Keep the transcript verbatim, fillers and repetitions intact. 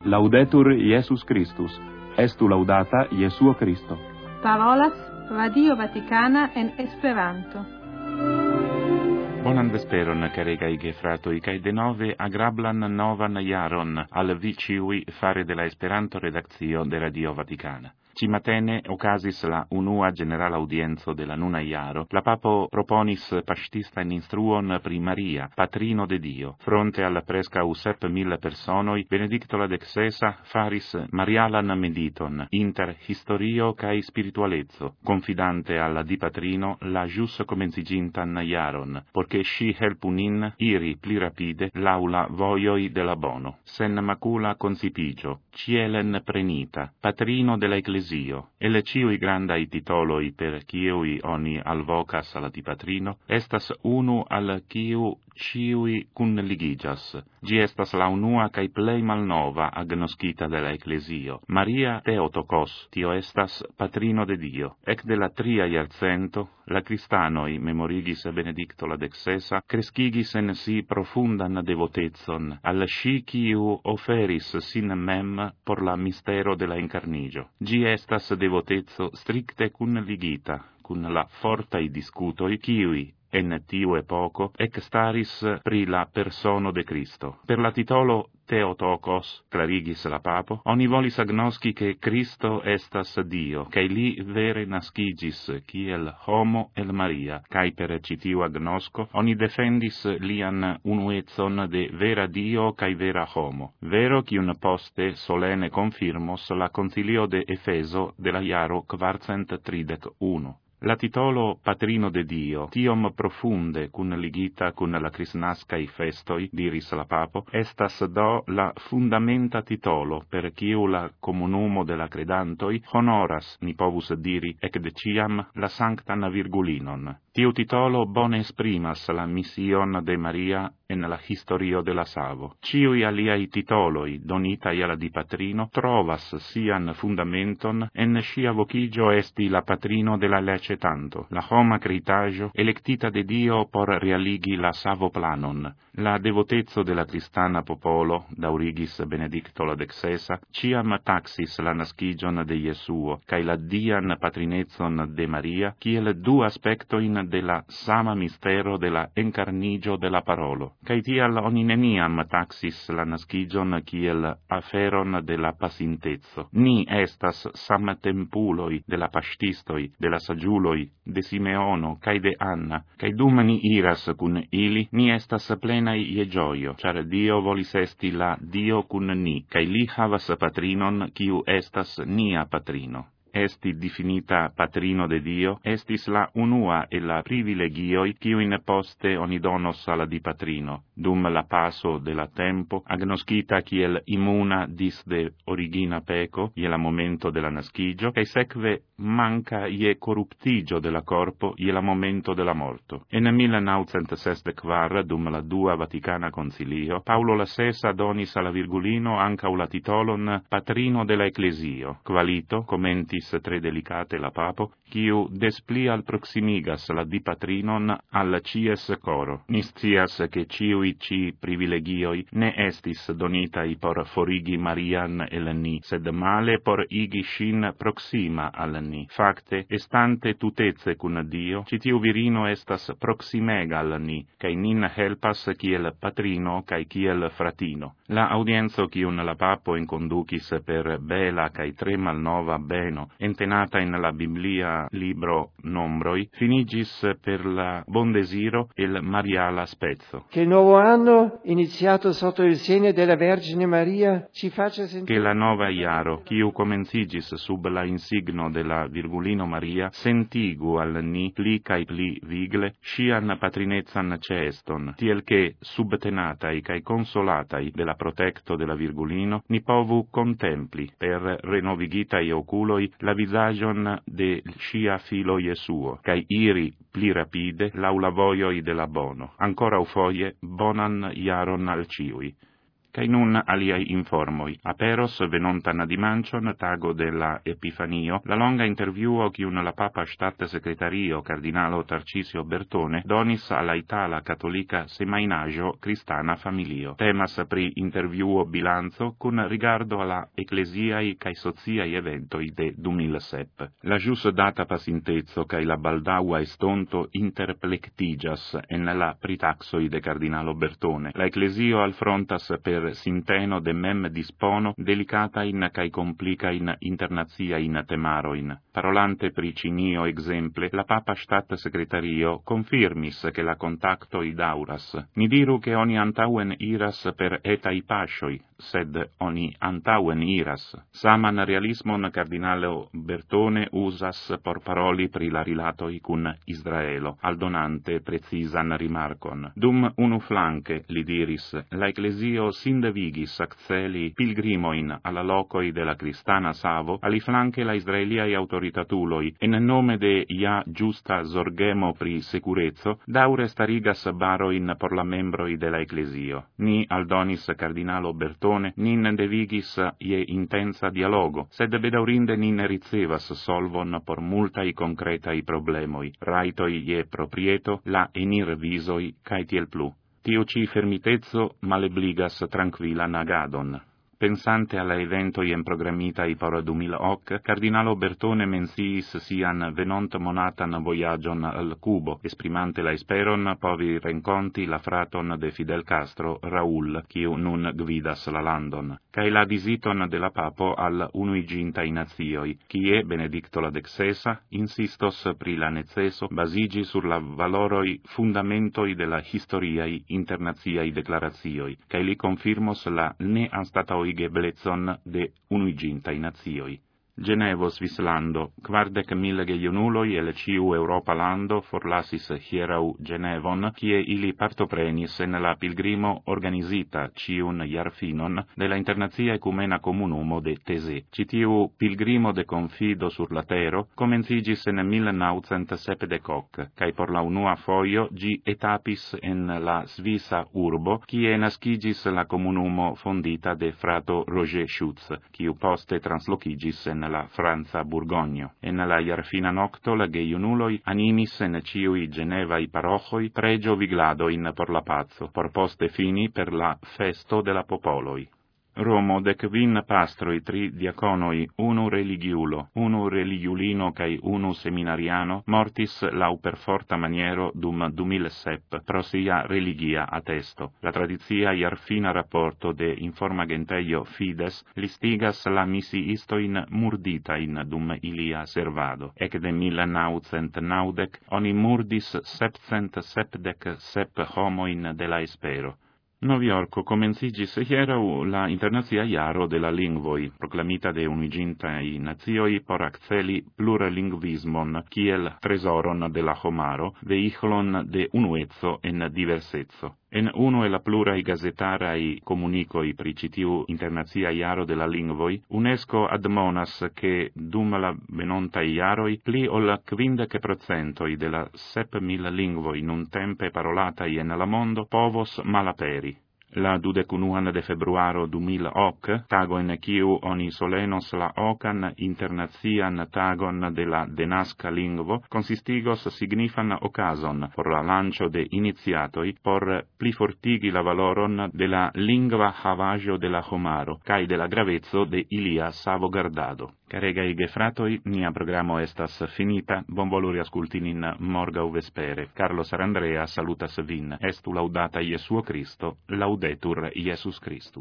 Laudetur Iesus Christus, estu laudata Jesuo Christo. Parolas Radio Vaticana en Esperanto. Bonan vesperon, caregaj gefratoj, kaj denove agrablan novan jaron al vi ĉiuj fare de la Esperanto-redakcio de Radio Vaticana. Cimatene ocasis la unua generala audienzo de la nuna iaro, la papo proponis pastista in instruon pri Maria, patrino de Dio. Fronte alla presca usep mille personoi, Benedicto la dexesa faris Marialan mediton, inter historio cae spiritualezzo, confidante alla di patrino la jus comencigintan iaron, porche sci helpunin iri pli rapide l'aula voioi de la bono. Sen macula concipigio, cielen prenita, patrino de la Ecclesia, e le ciui grandai titoloi per ciui oni alvocas alla di patrino, estas unu al ciu ciui cun ligigas. Gi estas la unua cae plei malnova agnoscita de la Ecclesio. Maria Theotokos, tio estas patrino de Dio. Ec de la tria iarcento, la Cristanoi, memorigis Benedicto la dexesa, crescigis en si profundan devotezon, al sci ciu oferis sin mem por la mistero de la incarnigio. Gi estas devotezzo stricte cun ligita, cun la fortai discutoi, ciui en tiu epoco ec staris pri la persono de Cristo. Per la titolo Theotokos, clarigis la papo, oni volis agnosci che Cristo estas Dio, cae li vere nascigis kiel homo el Maria, cae per citiu agnosco, oni defendis lian unuetson de vera Dio cae vera homo. Vero cium poste solene confirmos la concilio de Efeso de la iaro quarcent tridec uno. La titolo patrino de Dio, tiom profunde cun ligita cun la crisnascai festoi, diris la papo, estas do la fundamenta titolo per ciu la comunumo de la credantoi honoras, ni povus diri, ec deciam la sanctan virgulinon. Tiu titolo bone esprimas la mission de Maria en la historio de la Savo. Ciui aliai titoloi, donitai alla di patrino, trovas sian fundamenton en scia vocigio esti la patrino de la lece tanto, la homa critaggio electita de Dio por realigi la Savo planon. La devotezzo de la cristana popolo, daurigis Benedicto la dexesa, ciam taxis la nascigion de Jesuo, cae la dian patrinezzon de Maria, kiel du aspectoin de la sama mistero de la encarnigio de la parolo. Cae tial oni neniam taxis la nascigion kiel aferon de la pacintezzo. Ni estas samtempuloi de la pastistoi, de la sagiuloi, de Simeono, cae de Anna, cae dum ni iras cun ili, ni estas plenai je gioio, char Dio volis esti la Dio cun ni, cae li havas patrinon, kiu estas nia patrino. Esti definita patrino de Dio, estis la unua e la privilegioi kiuin poste oni donos alla di patrino, dum la paso de la tempo, agnoscita kiel immuna dis de origina peco, ie la momento de la nascigio, cae sekve manca ie corruptigio de la corpo, ie la momento de la morto. En mille naucent sesdekvar, dum la dua Vaticana concilio, Paulo la sesa donis alla virgulino ancau la titolon patrino de la Ecclesio, qualito, commenti tre delicate la papo, quiu despli al proximigas la di patrinon al cies coro. Niscias che ciui ci privilegioi ne estis donitai por forigi Marian el ni, sed male por igi shin proxima al ni. Facte, estante tutezze cun Dio, citiu virino estas proximega al ni, cae nin helpas kiel patrino cae kiel fratino. La audienzo quiun la papo inconducis per bela cae tre malnova beno, entenata in la Biblia libro Nombroi, finigis per la bon desiro il Mariala spezzo. Che il nuovo anno, iniziato sotto il segno della Vergine Maria, ci faccia sentire... Che la nova iaro, quiu comencigis sub la insigno della Virgulino Maria, sentigu al ni pli cae pli vigle, scian patrinezzan ceston, tiel che subtenatai cae consolatai della protecto della Virgulino, ni povu contempli, per renovigitai oculoi, la visagion de scia filo Jesuo, cae iri pli rapide laula voioi de la bono. Ancora ufoie, bonan iaron al ciui. Cae nun aliai informoi. Aperos venontan dimancion, tago de la Epifanio, la longa interviuo chiun la Papa Stat Secretario Cardinalo Tarcisio Bertone donis alla Itala Cattolica Semainaggio Cristana Familio. Temas pri interviuo bilanzo cun rigardo alla ecclesiai cae sociai eventoi de duemilasep. La jus data pasintezzo cae la baldaua estonto interplectigas en la pritaxoi de Cardinalo Bertone. La ecclesio al frontas per sinteno de mem dispono delicata in cae complica in internazia in temaroin. Parolante pri cinio exemple, la Papa Stat Secretario confirmis che la contacto idauras. Ni diru che oni antauen iras per etai pascioi, sed oni antauen iras. Saman realismon Cardinalo Bertone usas por paroli pri la rilatoi cun Israelo, aldonante precisan rimarcon. Dum unu flanque, li diris, la ecclesio sindevigis acceli pilgrimoin alla locoi de la Cristana Savo, aliflanque la israeliai autoritatuloi, en nome de ia giusta zorgemo pri securezzo, daure starigas baroin por la membroi de la ecclesio. Ni aldonis Cardinalo Bertone, nin devigis ie intensa dialogo, sed bedaurinde nin ricevas solvon por multai concretai problemoi, raitoi ie proprieto, la enir visoi, cae tiel plu. Tio ci fermitezzo malebligas tranquillan agadon. Pensante alla eventoi en programmitai por duemilaoc, Cardinalo Bertone mensiis sian venont monatan voyagion al Cubo, esprimante la esperon povi renconti la fraton de Fidel Castro, Raul, quiu nun gvidas la landon, cae la visiton de la Papo al Unuigintai Nazioi, quie Benedicto la Dexesa insistos pri la neceso basigi sur la valoroi fundamentoi de la historiai internaziai declarazioi, cae li confirmos la ne anstataoi geblezon de Unuigintai Nazioi. Genevo Svislando, quardec mille geiunuloi el ciu Europa lando forlasis hierau Genevon, kie ili partoprenis en la pilgrimo organisita ciun iarfinon de la Internazia Ecumena Comunumo de Tese. Citiu pilgrimo de confido sur la tero comencigis en mille naucent sepdecoc, cae por la unua foio gi etapis en la Svisa urbo, kie nascigis la comunumo fondita de frato Roger Schutz, quiu poste translocigis en la Franza Burgogno. En la iarfina nocto la geiunuloi animis en ciui Genevai parochoi pregio vigladoin por la pazzo, por poste fini per la festo de la popoloi. Romo dec vin pastroi tri diaconoi, unu religiulo, unu religiulino cae unu seminariano, mortis lau per forta maniero dum duemilasep, pro sia religia attesto. La tradizia iarfina rapporto de informa genteio Fides listigas la misiistoin murditain dum ilia servado. Ec de mille naucent naudec, oni murdis septcent sepdec sep homoin de la espero. Noviorco comencigis hierau la internazia iaro de la lingvoi, proclamita de Unuigintai Nazioi por acceli pluralingvismon, kiel tresoron de la homaro, veichlon de unuezzo en diversezzo. En uno e la plurai gazetarai comunicoi pri citiu internazia iaro de la lingvoi, UNESCO admonas che dum la venontai iaroi pli ol quindec procentoi de la sep mil lingvoi nun tempe parolatai en la mondo povos malaperi. La dudecunuan de februaro duemilaoc, tago en quiu oni solenos la ocan internazian tagon de la denasca lingvo, consistigos signifan ocason por la lancio de iniziatoi por plifortigi la valoron de la lingua havaggio de la homaro, cae de la gravezzo de ilia savogardado. Caregai gefratoi, nia programo estas finita, bonvoluri ascultinin morgau vespere. Carlo Sarandrea salutas vin, estu laudata Iesuo Christo, laudetur Iesus Christus.